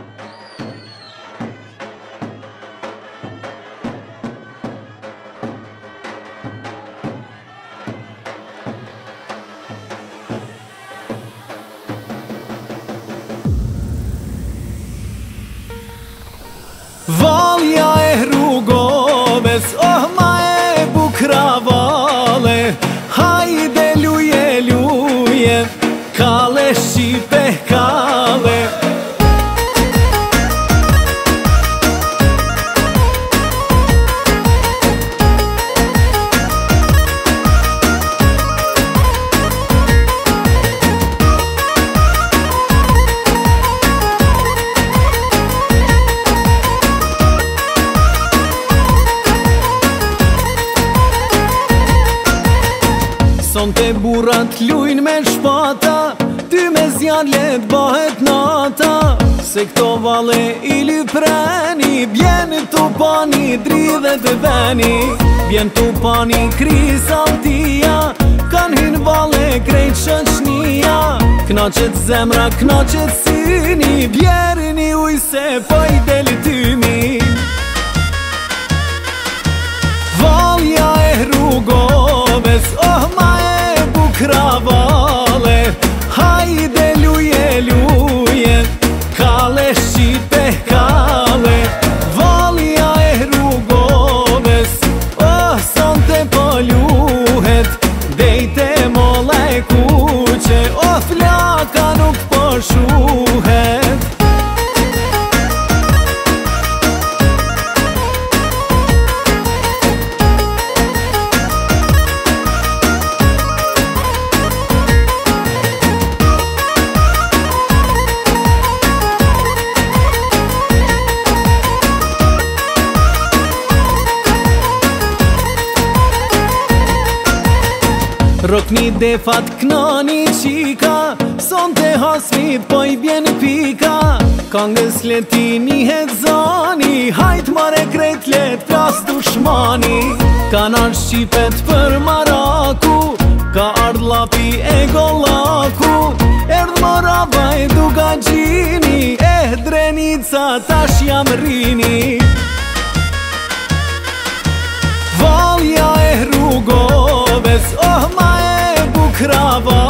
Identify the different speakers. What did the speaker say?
Speaker 1: Valja e rrugoves, oh ma e bukra vale, hajde luje, luje, kale Shqipe, kale. Sonte burrat lujn me shpata, ty me zjan let bahet nata. Se këto vale i lypreni, bjen tu pani dridhet e veni. Bjen tu pani krisaltia, kan hin vale krejt shoqnia. Knaqet zemra, knaqet syni, bjerni uj se po i deli tymi. Valja e rrugoves, oh ma e bukra vale, hajde luje, luje, kale Shqipe, kale. Valja e rrugoves, oh sonte po luhet, dejte molla e kuqe, oh flaka nuk po shuhet. Rokni defat knani qika, sonte hasmit po i bjen pika. Kangës leti nihet zani, hajt mare krejt let plas dushmani. Kan ardh Shqipet për Maraku, ka ardh Llapi e Gollaku. Erdh Morava e Dugagjini, Drenica tash jam rini. Valja e rrugoves, oh ma e bukra vale,